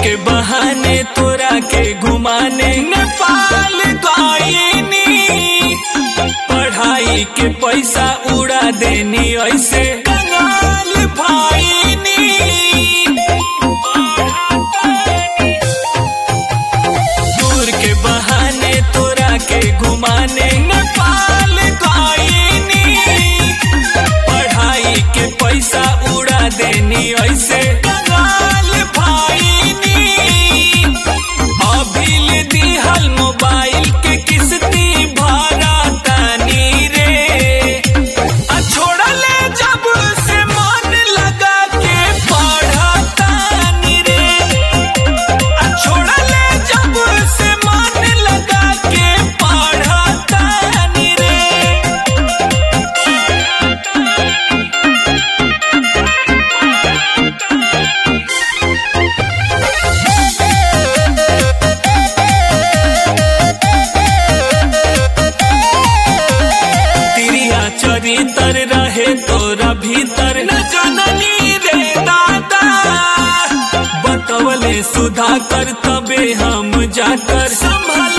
के बहाने तोरा के घुमाने नेपाल गईनी, पढ़ाई के पैसा उड़ा देनी ऐसे कंगाल भाईनी। दूर के बहाने तोरा के घुमाने नेपाल गईनी, पढ़ाई के पैसा उड़ा देनी ऐसे कंगाल भाईनी। अभिल दिहल मोबाइल के किस्ती भरा तानी रे, छोड़ले जब से मन लगा के पढ़ा तानी रे, छोड़ले जब से मन लगा के पढ़ा तानी रे। चरितर रहे तोरा भीतर न जननी रे दादा, बतवले सुधाकर तबे हम जाकर संभल